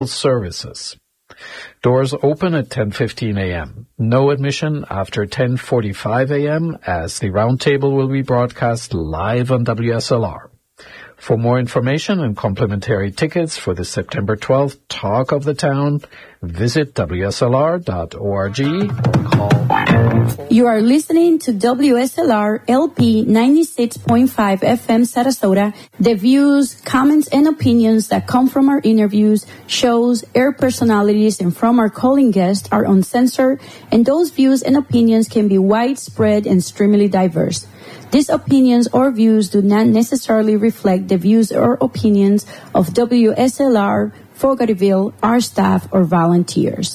services. Doors open at 10:15 a.m. No admission after 10:45 a.m. as the roundtable will be broadcast live on WSLR. For more information and complimentary tickets for the September 12th Talk of the Town, visit WSLR.org or call. You are listening to WSLR LP 96.5 FM Sarasota. The views, comments, and opinions that come from our interviews, shows, air personalities, and from our calling guests are uncensored, and those views and opinions can be widespread and extremely diverse. These opinions or views do not necessarily reflect the views or opinions of WSLR, Fogartyville, our staff, or volunteers.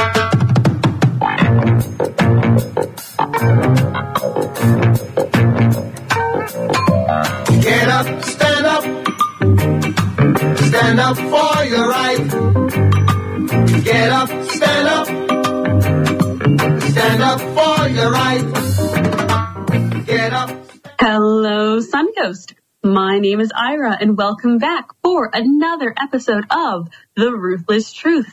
Get up, stand up. Stand up for your right. Get up, stand up. Stand up for your right. Get up. Hello, Suncoast. My name is Ira, and welcome back for another episode of The Ruthless Truth.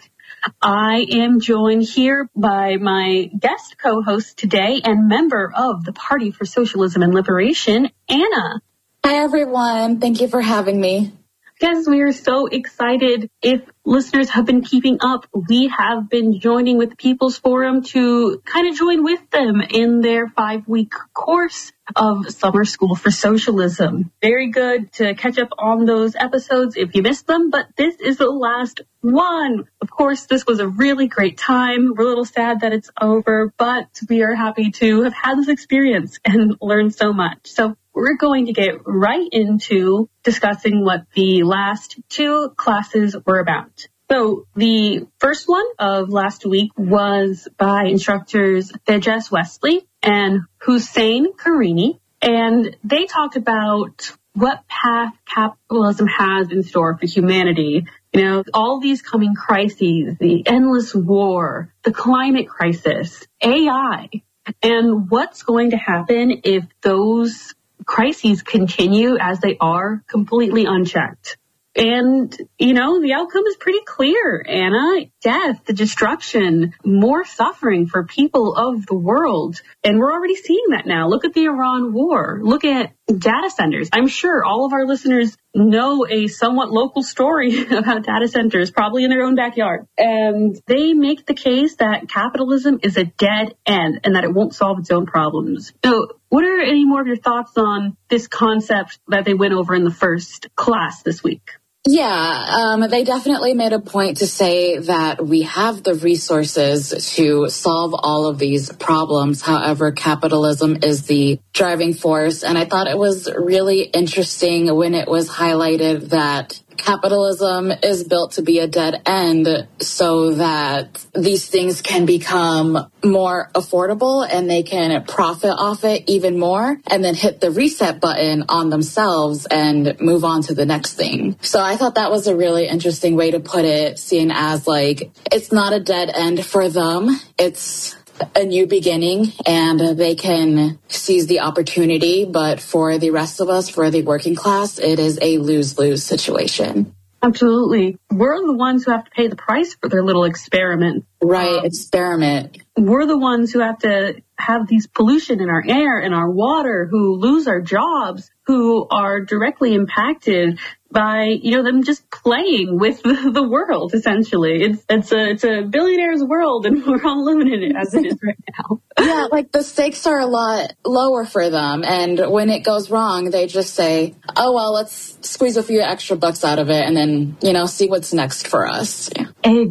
I am joined here by my guest co-host today and member of the Party for Socialism and Liberation, Anna. Hi, everyone. Thank you for having me. Yes, we are so excited. If listeners have been keeping up, we have been joining with the People's Forum to kind of join with them in their 5-week course of Summer School for Socialism. Very good to catch up on those episodes if you missed them, but this is the last one. Of course, this was a really great time. We're a little sad that it's over, but we are happy to have had this experience and learned so much. So we're going to get right into discussing what the last two classes were about. So the first one of last week was by instructors Tejas Wesley and Hussein Karini, and they talked about what path capitalism has in store for humanity. You know, all these coming crises, the endless war, the climate crisis, AI, and what's going to happen if those crises continue as they are, completely unchecked. And, you know, the outcome is pretty clear, Anna. Death, the destruction, more suffering for people of the world. And we're already seeing that now. Look at the Iran war. Look at data centers. I'm sure all of our listeners know a somewhat local story about data centers, probably in their own backyard. And they make the case that capitalism is a dead end and that it won't solve its own problems. So what are any more of your thoughts on this concept that they went over in the first class this week? Yeah, they definitely made a point to say that we have the resources to solve all of these problems. However, capitalism is the driving force. And I thought it was really interesting when it was highlighted that capitalism is built to be a dead end so that these things can become more affordable and they can profit off it even more and then hit the reset button on themselves and move on to the next thing. So I thought that was a really interesting way to put it, seeing as like it's not a dead end for them. It's a new beginning and they can seize the opportunity. But for the rest of us, for the working class, it is a lose-lose situation. Absolutely. We're the ones who have to pay the price for their little experiment. Right, experiment. We're the ones who have to have these pollution in our air and our water, who lose our jobs, who are directly impacted by, you know, them just playing with the world, essentially. It's a billionaire's world, and we're all living in it as it is right now. Yeah, like the stakes are a lot lower for them. And when it goes wrong, they just say, oh, well, let's squeeze a few extra bucks out of it and then, you know, see what's next for us. Yeah.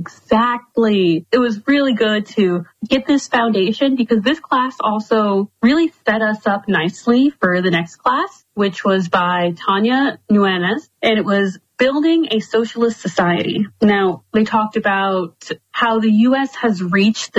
Exactly. It was really good to get this foundation because this class also really set us up nicely for the next class, which was by Tanya Nunes, and it was Building a Socialist Society. Now, they talked about how the U.S. has reached this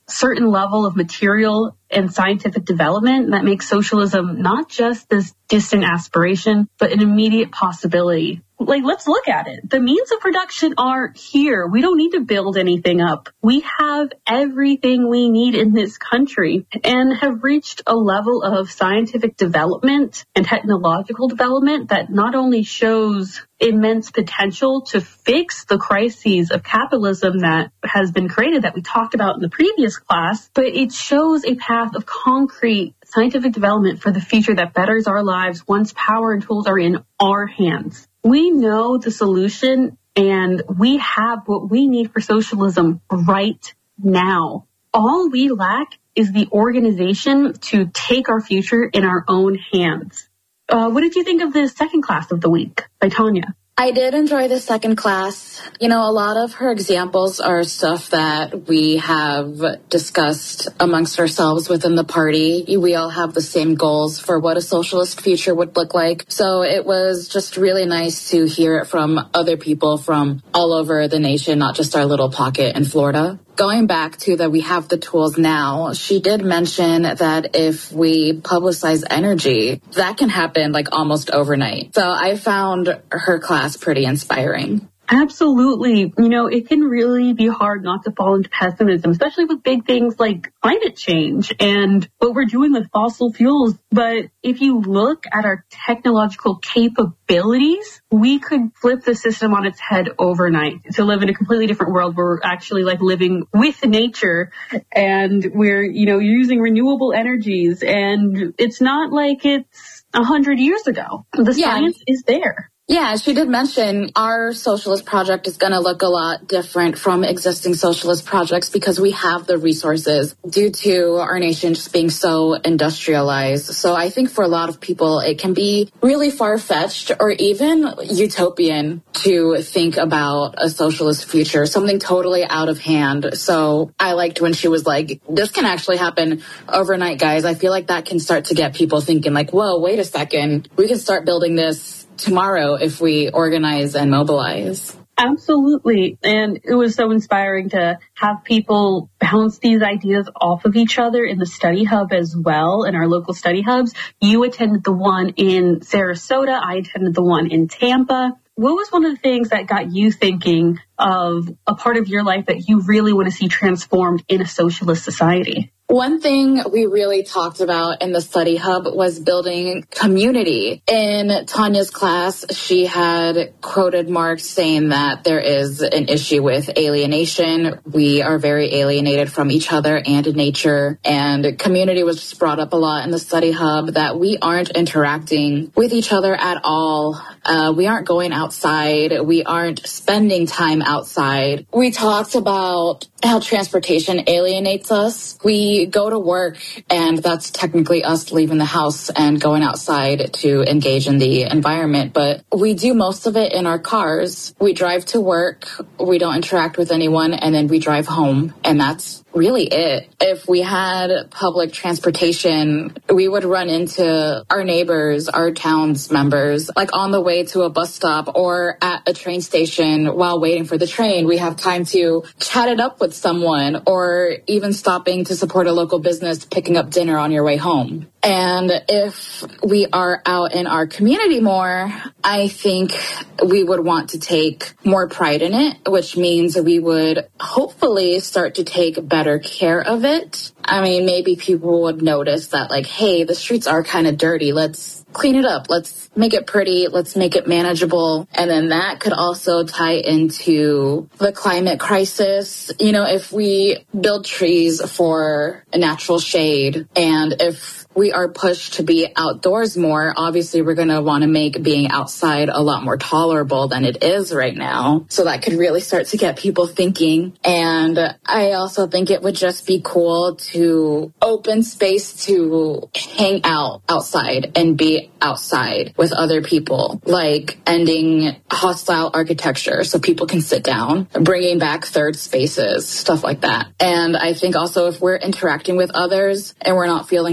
certain level of material and scientific development that makes socialism not just this distant aspiration, but an immediate possibility. Like, let's look at it. The means of production are here. We don't need to build anything up. We have everything we need in this country and have reached a level of scientific development and technological development that not only shows immense potential to fix the crises of capitalism that has been created that we talked about in the previous class, but it shows a path of concrete scientific development for the future that betters our lives once power and tools are in our hands. We know the solution and we have what we need for socialism right now. All we lack is the organization to take our future in our own hands. What did you think of the second class of the week by Tanya? I did enjoy the second class. You know, a lot of her examples are stuff that we have discussed amongst ourselves within the party. We all have the same goals for what a socialist future would look like. So it was just really nice to hear it from other people from all over the nation, not just our little pocket in Florida. Going back to that we have the tools now, she did mention that if we publicize energy, that can happen like almost overnight. So I found her class pretty inspiring. Absolutely. You know, it can really be hard not to fall into pessimism, especially with big things like climate change and what we're doing with fossil fuels. But if you look at our technological capabilities, we could flip the system on its head overnight to live in a completely different world where we're actually like living with nature and we're, you know, using renewable energies. And it's not like it's 100 years ago. The science is there. Yeah, she did mention our socialist project is going to look a lot different from existing socialist projects because we have the resources due to our nation just being so industrialized. So I think for a lot of people, it can be really far-fetched or even utopian to think about a socialist future, something totally out of hand. So I liked when she was like, this can actually happen overnight, guys. I feel like that can start to get people thinking like, whoa, wait a second. We can start building this tomorrow if we organize and mobilize. Absolutely. And it was so inspiring to have people bounce these ideas off of each other in the study hub as well, in our local study hubs. You attended the one in Sarasota. I attended the one in Tampa. What was one of the things that got you thinking of a part of your life that you really want to see transformed in a socialist society? One thing we really talked about in the study hub was building community. In Tanya's class, she had quoted Marx saying that there is an issue with alienation. We are very alienated from each other and nature. And community was just brought up a lot in the study hub, that we aren't interacting with each other at all. We aren't going outside. We aren't spending time outside. We talked about how transportation alienates us. We go to work, and that's technically us leaving the house and going outside to engage in the environment. But we do most of it in our cars. We drive to work, we don't interact with anyone, and then we drive home. And that's really it. If we had public transportation, we would run into our neighbors, our town's members, like on the way to a bus stop or at a train station while waiting for the train. We have time to chat it up with someone, or even stopping to support a local business, picking up dinner on your way home. And if we are out in our community more, I think we would want to take more pride in it, which means we would hopefully start to take better care of it. I mean, maybe people would notice that, like, hey, the streets are kind of dirty. Let's clean it up. Let's make it pretty. Let's make it manageable. And then that could also tie into the climate crisis. You know, if we build trees for a natural shade, and if we are pushed to be outdoors more, obviously we're going to want to make being outside a lot more tolerable than it is right now. So that could really start to get people thinking. And I also think it would just be cool to open space to hang out outside and be outside with other people, like ending hostile architecture so people can sit down, bringing back third spaces, stuff like that. And I think also if we're interacting with others and we're not feeling so lonely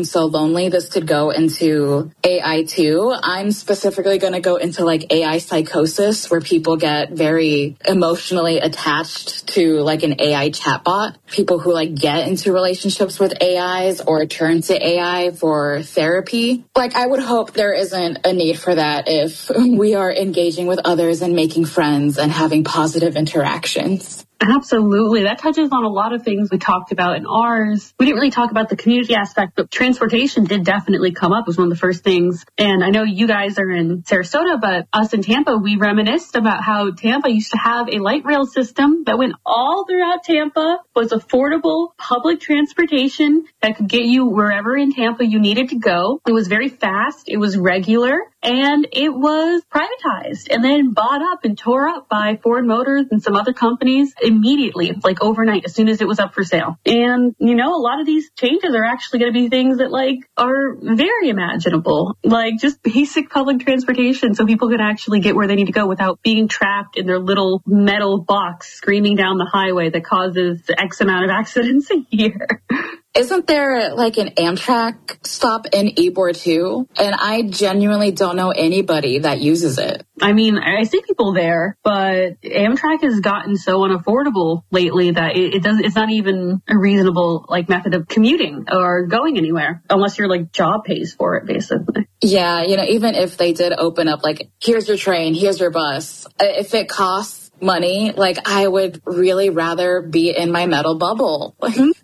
only. This could go into AI too. I'm specifically going to go into like AI psychosis, where people get very emotionally attached to like an AI chatbot. People who like get into relationships with AIs or turn to AI for therapy. Like, I would hope there isn't a need for that if we are engaging with others and making friends and having positive interactions. Absolutely. That touches on a lot of things we talked about in ours. We didn't really talk about the community aspect, but transportation did definitely come up. It was one of the first things. And I know you guys are in Sarasota, but us in Tampa, we reminisced about how Tampa used to have a light rail system that went all throughout Tampa, was affordable public transportation that could get you wherever in Tampa you needed to go. It was very fast. It was regular. And it was privatized and then bought up and tore up by Ford Motors and some other companies immediately, like overnight, as soon as it was up for sale. And, you know, a lot of these changes are actually going to be things that like are very imaginable, like just basic public transportation so people can actually get where they need to go without being trapped in their little metal box screaming down the highway that causes X amount of accidents a year. Isn't there like an Amtrak stop in Ybor too? And I genuinely don't know anybody that uses it. I mean, I see people there, but Amtrak has gotten so unaffordable lately that it's not even a reasonable like method of commuting or going anywhere unless your like job pays for it, basically. Yeah, you know, even if they did open up like, here's your train, here's your bus, if it costs money, like I would really rather be in my metal bubble.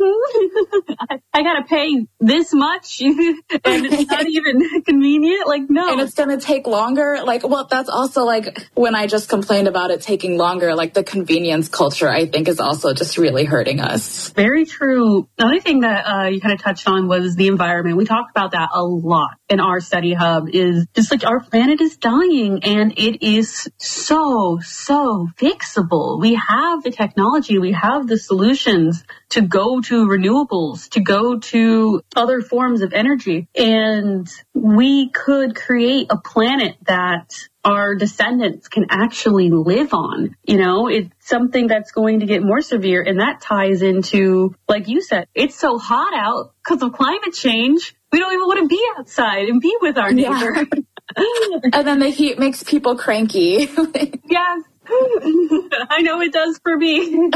I gotta pay this much and it's not even convenient. Like, no. And it's gonna take longer. Like, well, that's also like when I just complained about it taking longer, like the convenience culture, I think is also just really hurting us. Very true. The other thing that you kind of touched on was the environment. We talked about that a lot in our study hub, is just like our planet is dying and it is so fixable. We have the technology, we have the solutions to go to renewables, to go to other forms of energy. And we could create a planet that our descendants can actually live on. You know, it's something that's going to get more severe. And that ties into, like you said, it's so hot out because of climate change. We don't even want to be outside and be with our neighbor. Yeah. And then the heat makes people cranky. Yes. I know it does for me.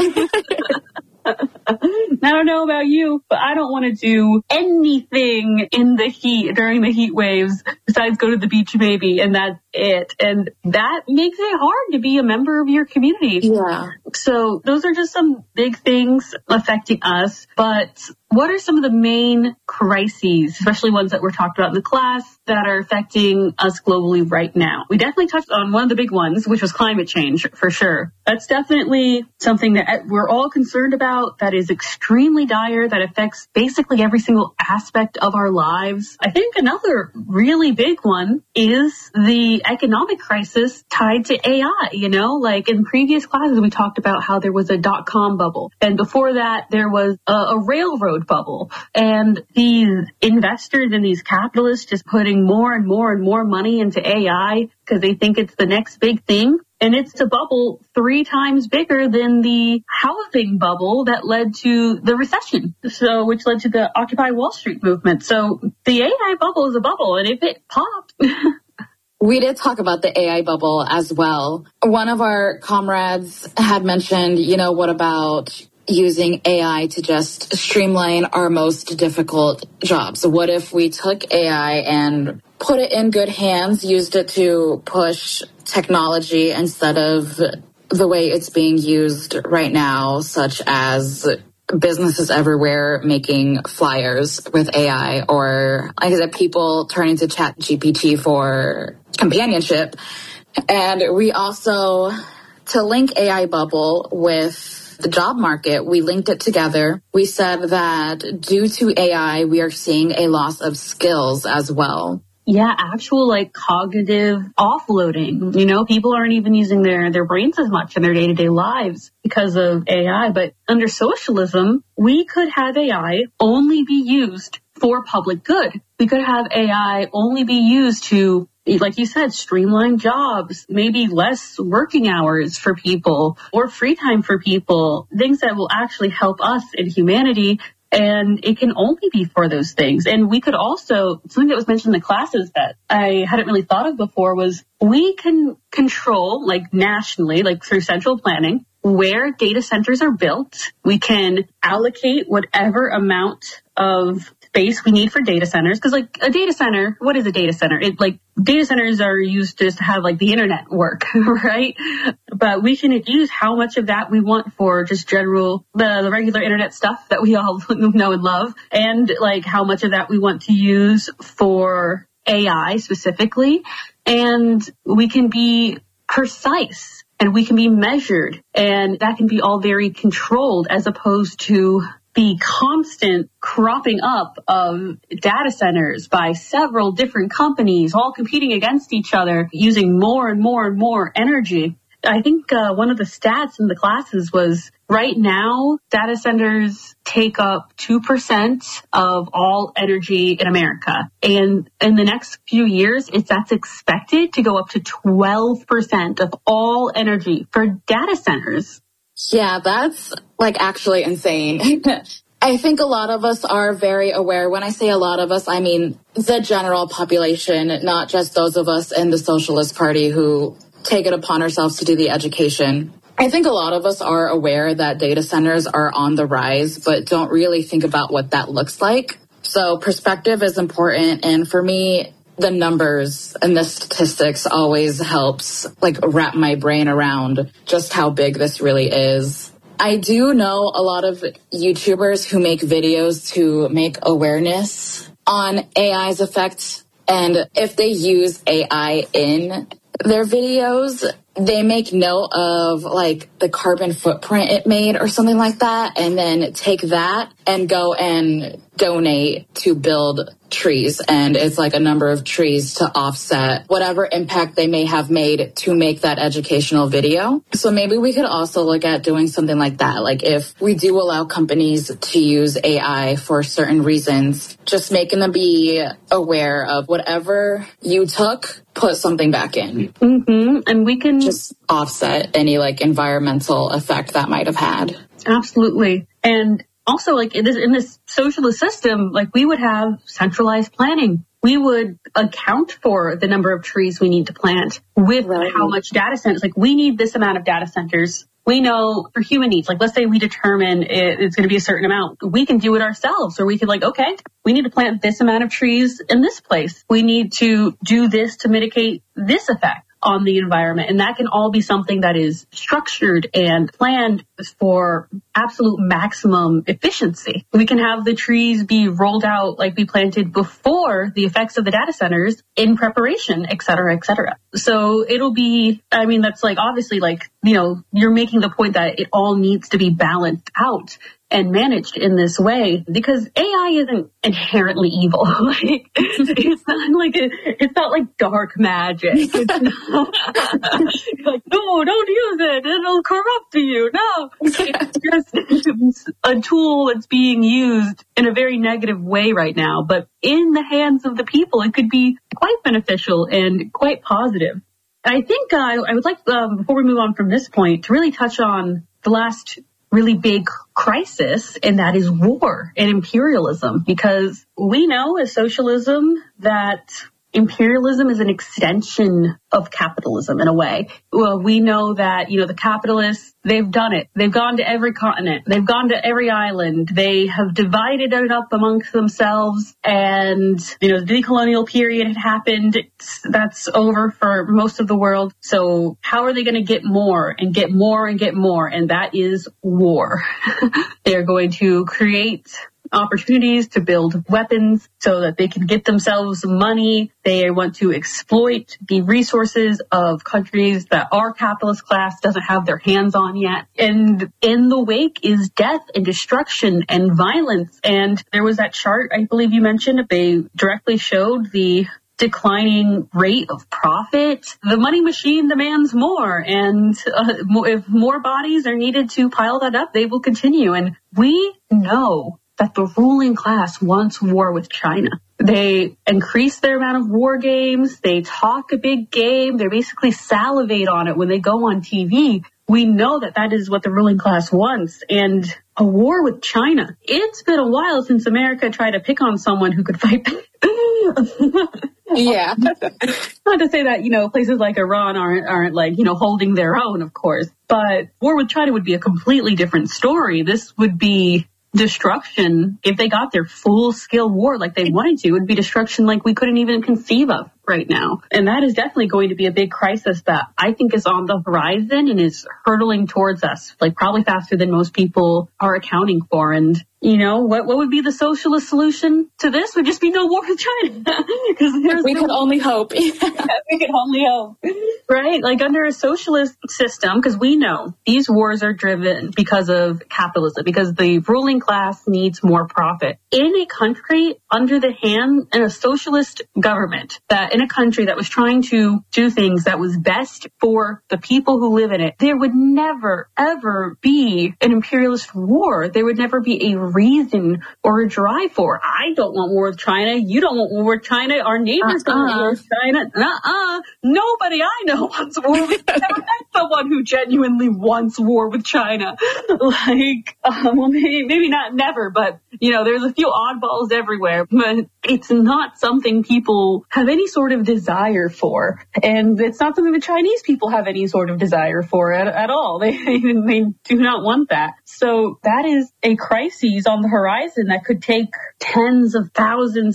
I don't know about you, but I don't want to do anything in the heat during the heat waves besides go to the beach maybe, and that's it. And that makes it hard to be a member of your community. Yeah. So those are just some big things affecting us. But what are some of the main crises, especially ones that were talked about in the class, that are affecting us globally right now? We definitely touched on one of the big ones, which was climate change, for sure. That's definitely something that we're all concerned about, that is extremely dire, that affects basically every single aspect of our lives. I think another really big one is the economic crisis tied to AI. You know, like in previous classes, we talked about how there was a .com bubble. And before that, there was a railroad bubble. And these investors and these capitalists just putting more and more and more money into AI because they think it's the next big thing. And it's a bubble 3 times bigger than the housing bubble that led to the recession, so which led to the Occupy Wall Street movement. So the AI bubble is a bubble, and if it popped... We did talk about the AI bubble as well. One of our comrades had mentioned, you know, what about using AI to just streamline our most difficult jobs? What if we took AI and put it in good hands, used it to push technology instead of the way it's being used right now, such as businesses everywhere making flyers with AI, or like I said, people turning to ChatGPT for companionship. And we also, to link AI bubble with the job market, we linked it together. We said that due to AI, we are seeing a loss of skills as well. Yeah, actual like cognitive offloading. You know, people aren't even using their brains as much in their day-to-day lives because of AI. But under socialism, we could have AI only be used for public good. We could have AI only be used to, like you said, streamline jobs, maybe less working hours for people or free time for people, things that will actually help us in humanity. And it can only be for those things. And we could also, something that was mentioned in the classes that I hadn't really thought of before was we can control, like nationally, like through central planning, where data centers are built. We can allocate whatever amount of space we need for data centers. Because like a data center, what is a data center? Data centers are used just to have like the internet work, right? But we can use how much of that we want for just general, the regular internet stuff that we all know and love. And like how much of that we want to use for AI specifically. And we can be precise. And we can be measured, and that can be all very controlled as opposed to the constant cropping up of data centers by several different companies all competing against each other using more and more and more energy. I think one of the stats in the classes was right now data centers take up 2% of all energy in America. And in the next few years, that's expected to go up to 12% of all energy for data centers. Yeah, that's like actually insane. I think a lot of us are very aware. When I say a lot of us, I mean the general population, not just those of us in the Socialist Party who take it upon ourselves to do the education. I think a lot of us are aware that data centers are on the rise, but don't really think about what that looks like. So perspective is important. And for me, the numbers and the statistics always helps like wrap my brain around just how big this really is. I do know a lot of YouTubers who make videos to make awareness on AI's effects. And if they use AI in their videos, they make note of like the carbon footprint it made or something like that, and then take that and go and donate to build trees. And it's like a number of trees to offset whatever impact they may have made to make that educational video. So maybe we could also look at doing something like that. Like if we do allow companies to use AI for certain reasons, just making them be aware of whatever you took, put something back in. Mm-hmm. And we can just offset any like environmental effect that might have had. Absolutely. And also, like in this socialist system, like we would have centralized planning. We would account for the number of trees we need to plant with how much data centers. Like we need this amount of data centers. We know for human needs, like let's say we determine it's going to be a certain amount. We can do it ourselves, or we could like, okay, we need to plant this amount of trees in this place. We need to do this to mitigate this effect on the environment. And that can all be something that is structured and planned for absolute maximum efficiency. We can have the trees be rolled out like we planted before the effects of the data centers in preparation, et cetera, et cetera. So it'll be, I mean, that's like obviously like, you know, you're making the point that it all needs to be balanced out and managed in this way, because AI isn't inherently evil. Like, it's not like dark magic. It's not like, no, don't use it. It'll corrupt you. No, it's just a tool that's being used in a very negative way right now. But in the hands of the people, it could be quite beneficial and quite positive. I think I would like, before we move on from this point, to really touch on the last really big crisis, and that is war and imperialism, because we know as socialism that imperialism is an extension of capitalism in a way. Well, we know that, you know, the capitalists, they've done it. They've gone to every continent. They've gone to every island. They have divided it up amongst themselves. And, you know, the decolonial period had happened. That's over for most of the world. So how are they going to get more and get more and get more? And that is war. They're going to create opportunities to build weapons so that they can get themselves money. They want to exploit the resources of countries that our capitalist class doesn't have their hands on yet. And in the wake is death and destruction and violence. And there was that chart, I believe you mentioned, they directly showed the declining rate of profit. The money machine demands more, and if more bodies are needed to pile that up, they will continue. And we know that the ruling class wants war with China. They increase their amount of war games. They talk a big game. They basically salivate on it when they go on TV. we know that that is what the ruling class wants. And a war with China. It's been a while since America tried to pick on someone who could fight back. Yeah. Not to say that, places like Iran aren't like, holding their own, of course. But war with China would be a completely different story. This would be destruction. If they got their full-scale war like they wanted to, it would be destruction like we couldn't even conceive of right now. And that is definitely going to be a big crisis that I think is on the horizon and is hurtling towards us, like probably faster than most people are accounting for. And what would be the socialist solution to this? Would just be no war with China. Because we could only hope. We could only hope. Right? Like under a socialist system, because we know these wars are driven because of capitalism, because the ruling class needs more profit. In a country under the hand in a socialist government, that in a country that was trying to do things that was best for the people who live in it, there would never, ever be an imperialist war. There would never be a reason or a drive for. I don't want war with China. You don't want war with China. Our neighbors don't want war with China. Nobody I know wants war with China. I've never met someone who genuinely wants war with China. Well, maybe not never, but, there's a few oddballs everywhere. But it's not something people have any sort of desire for. And it's not something the Chinese people have any sort of desire for at all. They do not want that. So that is a crisis on the horizon that could take tens of thousands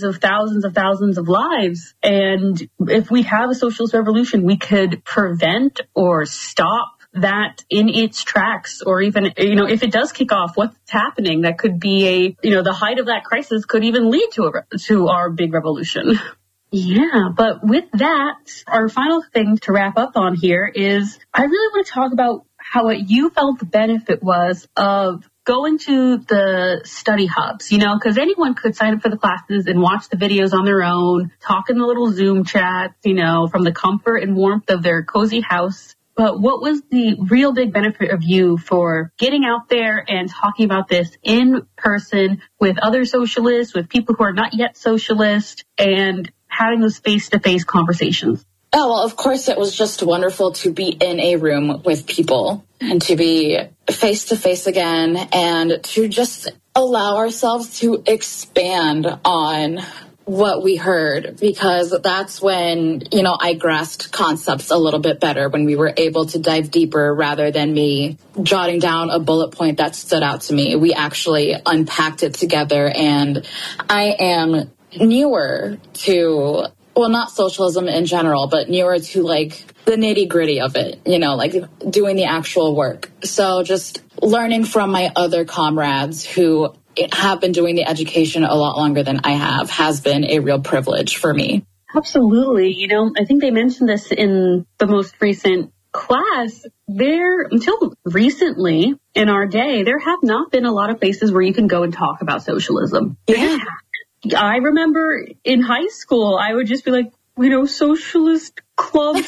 of lives. And if we have a socialist revolution, we could prevent or stop that in its tracks, or even, if it does kick off, what's happening, that could be the height of that crisis could even lead to our big revolution. Yeah, but with that, our final thing to wrap up on here is I really want to talk about what you felt the benefit was of going to the study hubs, because anyone could sign up for the classes and watch the videos on their own, talk in the little Zoom chats, from the comfort and warmth of their cozy house. But what was the real big benefit of you for getting out there and talking about this in person with other socialists, with people who are not yet socialist, and having those face-to-face conversations? Oh, well, of course, it was just wonderful to be in a room with people and to be face-to-face again and to just allow ourselves to expand on what we heard, because that's when, I grasped concepts a little bit better, when we were able to dive deeper rather than me jotting down a bullet point that stood out to me. We actually unpacked it together, and I am newer to, well, not socialism in general, but newer to the nitty gritty of it, doing the actual work. So just learning from my other comrades who have been doing the education a lot longer than I have has been a real privilege for me. Absolutely. I think they mentioned this in the most recent class. Until recently in our day, there have not been a lot of places where you can go and talk about socialism. Yeah. I remember in high school, I would just be like, socialist clubs.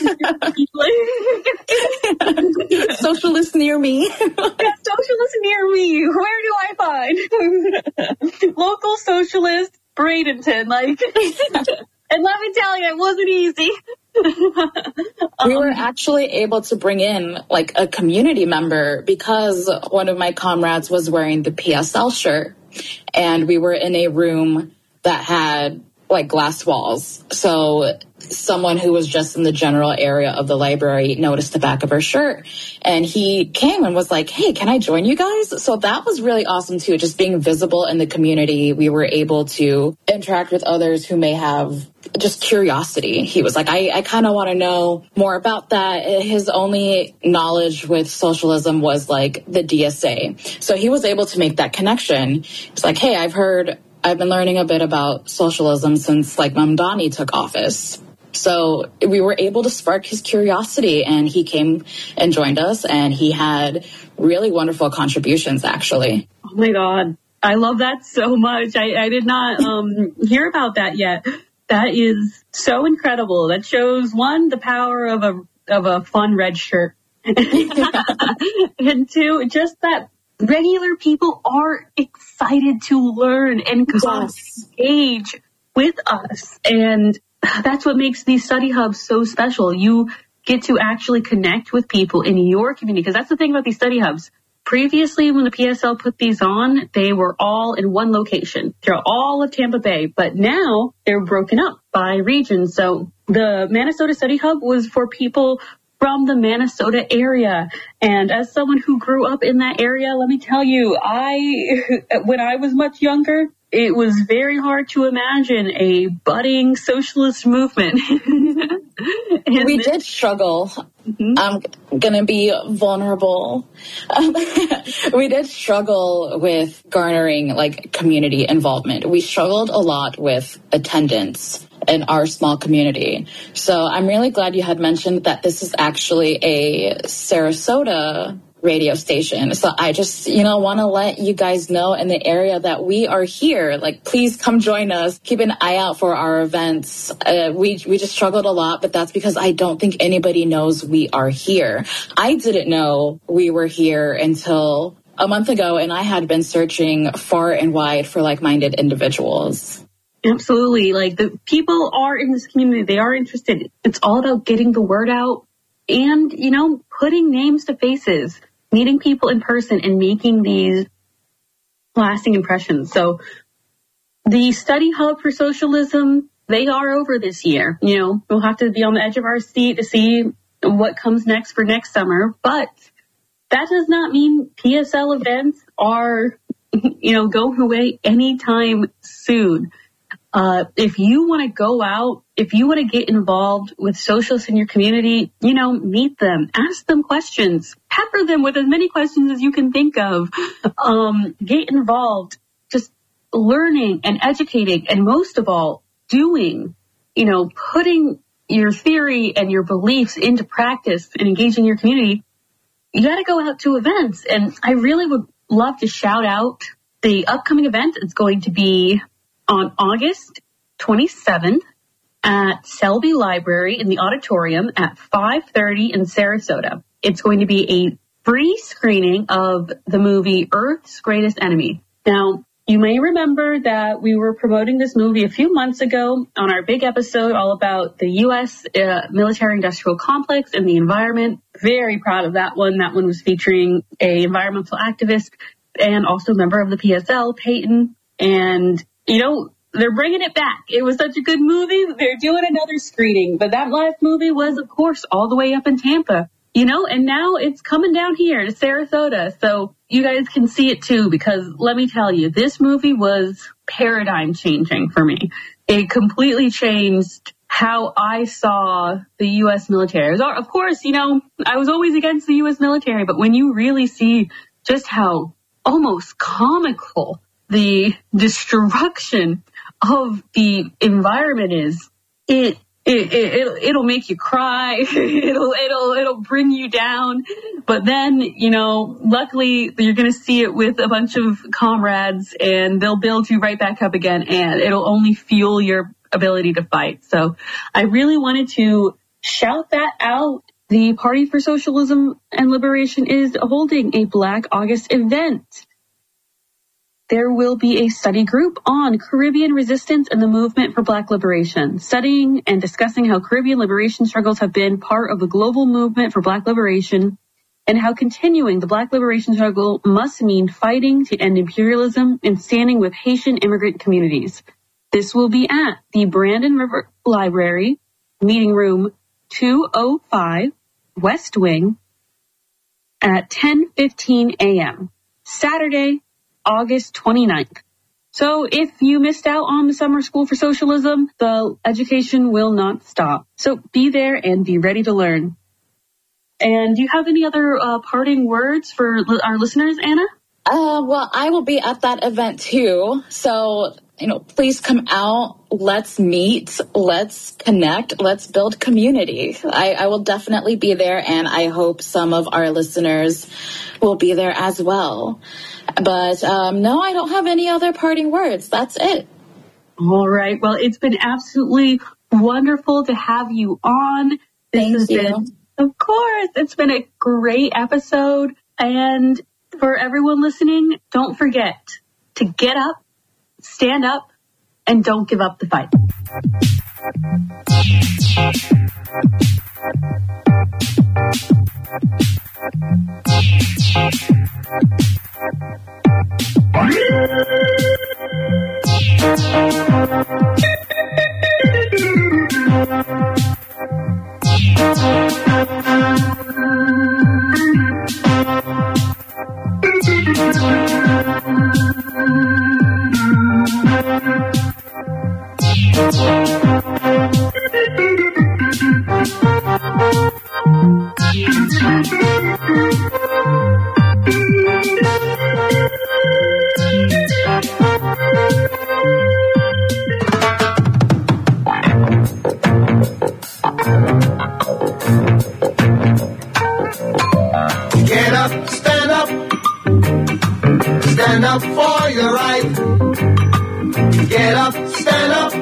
Socialist near me. Socialist near me. Where do I find local socialist Bradenton? And let me tell you, it wasn't easy. We were actually able to bring in a community member because one of my comrades was wearing the PSL shirt, and we were in a room that had glass walls. So someone who was just in the general area of the library noticed the back of her shirt, and he came and was like, "Hey, can I join you guys?" So that was really awesome too, just being visible in the community. We were able to interact with others who may have just curiosity. He was like, I kind of want to know more about that. His only knowledge with socialism was the DSA. So he was able to make that connection. It's like, hey, I've been learning a bit about socialism since Mamdani took office. So we were able to spark his curiosity, and he came and joined us, and he had really wonderful contributions, actually. Oh my God. I love that so much. I did not hear about that yet. That is so incredible. That shows, one, the power of a fun red shirt. And two, just that regular people are excited to learn and engage with us. And that's what makes these study hubs so special. You get to actually connect with people in your community. Because that's the thing about these study hubs. Previously, when the PSL put these on, they were all in one location throughout all of Tampa Bay. But now they're broken up by region. So the Manasota Study Hub was for people from the Manasota area. And as someone who grew up in that area, let me tell you, when I was much younger, it was very hard to imagine a budding socialist movement. We did struggle. Mm-hmm. I'm going to be vulnerable. We did struggle with garnering community involvement. We struggled a lot with attendance in our small community. So I'm really glad you had mentioned that this is actually a Sarasota radio station. So I just, want to let you guys know in the area that we are here. Please come join us. Keep an eye out for our events. We just struggled a lot, but that's because I don't think anybody knows we are here. I didn't know we were here until a month ago, and I had been searching far and wide for like-minded individuals. Absolutely. The people are in this community. They are interested. It's all about getting the word out and, putting names to faces, meeting people in person and making these lasting impressions. So the Study Hub for Socialism, they are over this year. We'll have to be on the edge of our seat to see what comes next for next summer. But that does not mean PSL events are, going away anytime soon. If you want to go out, if you want to get involved with socialists in your community, meet them, ask them questions, pepper them with as many questions as you can think of. Get involved, just learning and educating, and most of all, doing, putting your theory and your beliefs into practice and engaging your community. You got to go out to events. And I really would love to shout out the upcoming event. It's going to be on August 27th at Selby Library in the auditorium at 5:30 in Sarasota. It's going to be a free screening of the movie Earth's Greatest Enemy. Now, you may remember that we were promoting this movie a few months ago on our big episode all about the U.S. military-industrial complex and the environment. Very proud of that one. That one was featuring an environmental activist and also a member of the PSL, Peyton, and they're bringing it back. It was such a good movie. They're doing another screening. But that last movie was, of course, all the way up in Tampa, and now it's coming down here to Sarasota. So you guys can see it too, because let me tell you, this movie was paradigm changing for me. It completely changed how I saw the U.S. military. Of course, I was always against the U.S. military, but when you really see just how almost comical the destruction of the environment is, it'll make you cry. It'll bring you down. But then, luckily you're going to see it with a bunch of comrades and they'll build you right back up again, and it'll only fuel your ability to fight. So I really wanted to shout that out. The Party for Socialism and Liberation is holding a Black August event. There will be a study group on Caribbean resistance and the movement for Black liberation, studying and discussing how Caribbean liberation struggles have been part of the global movement for Black liberation, and how continuing the Black liberation struggle must mean fighting to end imperialism and standing with Haitian immigrant communities. This will be at the Brandon River Library, meeting room 205, West Wing, at 10:15 a.m. Saturday, August 29th. So if you missed out on the Summer School for Socialism, the education will not stop. So be there and be ready to learn. And do you have any other parting words for our listeners, Anna? Well, I will be at that event too. So, please come out. Let's meet. Let's connect. Let's build community. I will definitely be there, and I hope some of our listeners will be there as well. But no, I don't have any other parting words. That's it. All right. Well, it's been absolutely wonderful to have you on. Thank you. Of course. It's been a great episode. And for everyone listening, don't forget to get up, stand up, and don't give up the fight. Get up, stand up. Stand up for your right. Get up, stand up.